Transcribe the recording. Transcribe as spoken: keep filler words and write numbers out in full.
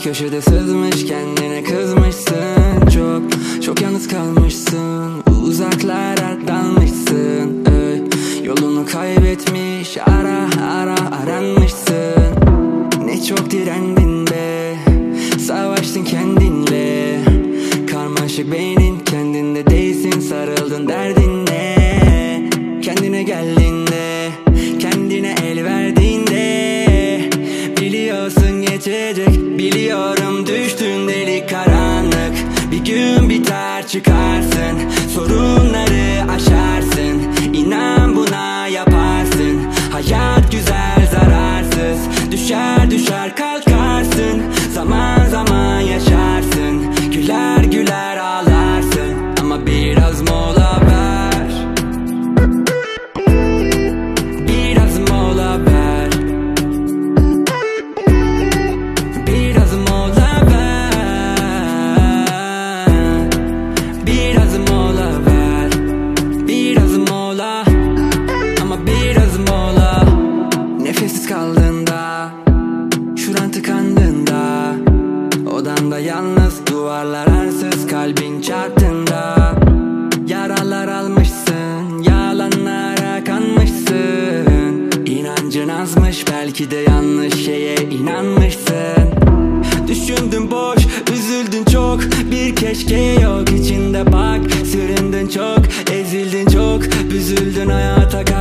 köşede sızmış, kendine kızmışsın. Çok, çok yalnız kalmışsın. Uzaklara dalmışsın. Ey, yolunu kaybetmiş, ara ara aranmışsın. Ne çok direndin be, savaştın kendinle. Karmaşık beynin kendinde değilsin, sarıldın derdinle. Kendine geldiğinde, kendine el verdiğinde, biliyorsun geçecek, biliyorum düştün delik karanlık. Bir gün biter çıkarsın, sorunları aşarsın. İnan buna yaparsın, hayat güzel zararsız. Düşer düşer kalkarsın, zaman zaman yaşarsın. Güler güler ağlarsın, ama biraz mola ver. Biraz mola ver. Biraz mola ver. Biraz mola ver. Biraz mola, ama biraz mola. Nefessiz kaldığında, şuran tıkandığında, odanda yalnız, duvarlar arsız, kalbin çarptığında. Yaralar almışsın, yalanlara kanmışsın. İnancın azmış, belki de yanlış şeye inanmışsın. Düşündün boş, üzüldün çok, bir keşke yok içinde bak. Süründün çok, ezildin çok, büzüldün hayata.